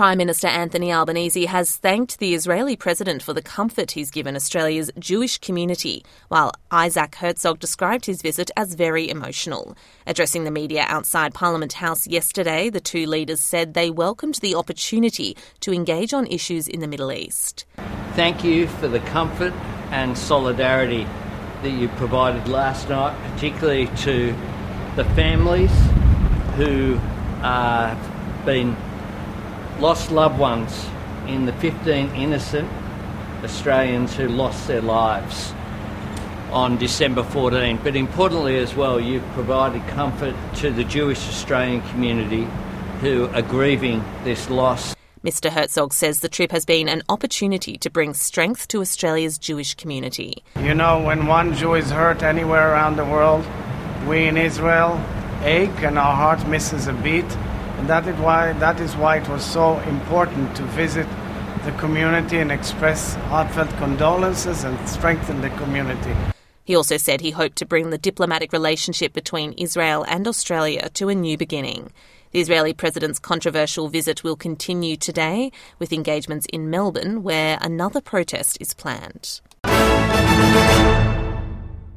Prime Minister Anthony Albanese has thanked the Israeli president for the comfort he's given Australia's Jewish community, while Isaac Herzog described his visit as very emotional. Addressing the media outside Parliament House yesterday, the two leaders said they welcomed the opportunity to engage on issues in the Middle East. Thank you for the comfort and solidarity that you provided last night, particularly to the families who have been lost loved ones in the 15 innocent Australians who lost their lives on December 14. But importantly as well, you've provided comfort to the Jewish Australian community who are grieving this loss. Mr Herzog says the trip has been an opportunity to bring strength to Australia's Jewish community. You know, when one Jew is hurt anywhere around the world, we in Israel ache and our heart misses a beat. And that is why it was so important to visit the community and express heartfelt condolences and strengthen the community. He also said he hoped to bring the diplomatic relationship between Israel and Australia to a new beginning. The Israeli president's controversial visit will continue today, with engagements in Melbourne, where another protest is planned.